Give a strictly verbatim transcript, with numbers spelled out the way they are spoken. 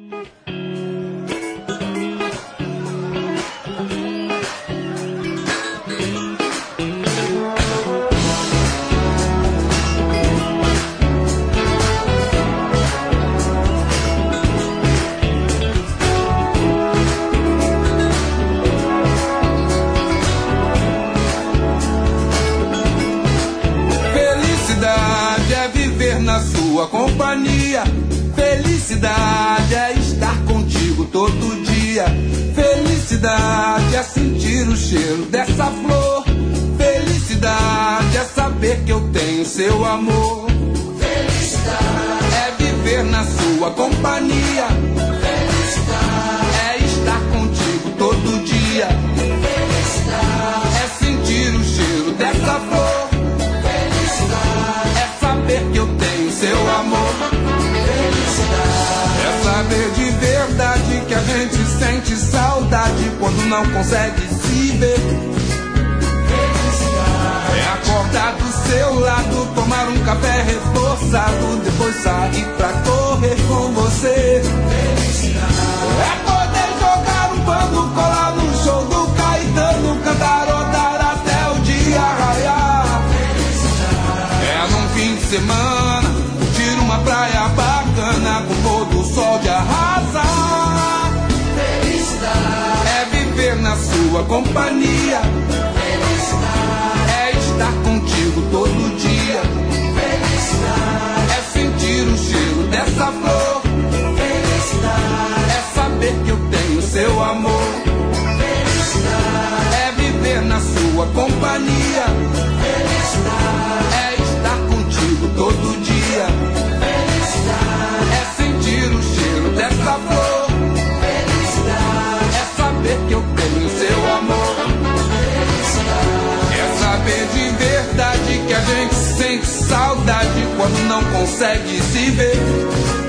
Sua companhia, felicidade é estar contigo todo dia, felicidade é sentir o cheiro dessa flor, felicidade é saber que eu tenho seu amor, felicidade é viver na sua companhia, felicidade é estar contigo todo dia, felicidade é sentir o cheiro dessa flor, felicidade é saber que eu tenho seu amor, felicidade é saber de verdade que a gente sente saudade quando não consegue se ver, felicidade é acordar do seu lado, tomar um café reforçado, depois sair pra correr com você, felicidade é poder jogar um bando, colar no show do Caetano, cantarodar até o dia raiar, felicidade é num fim de semana curtir uma praia bacana com pôr do sol de arrasar, felicidade é viver na sua companhia, felicidade é estar contigo todo dia, felicidade é sentir o cheiro dessa flor, felicidade é saber que eu tenho seu amor, felicidade é viver na sua companhia, felicidade é estar contigo todo dia, felicidade é sentir o cheiro dessa flor, felicidade é saber que eu tenho seu amor, felicidade é saber de verdade que a gente sente saudade quando não consegue se ver.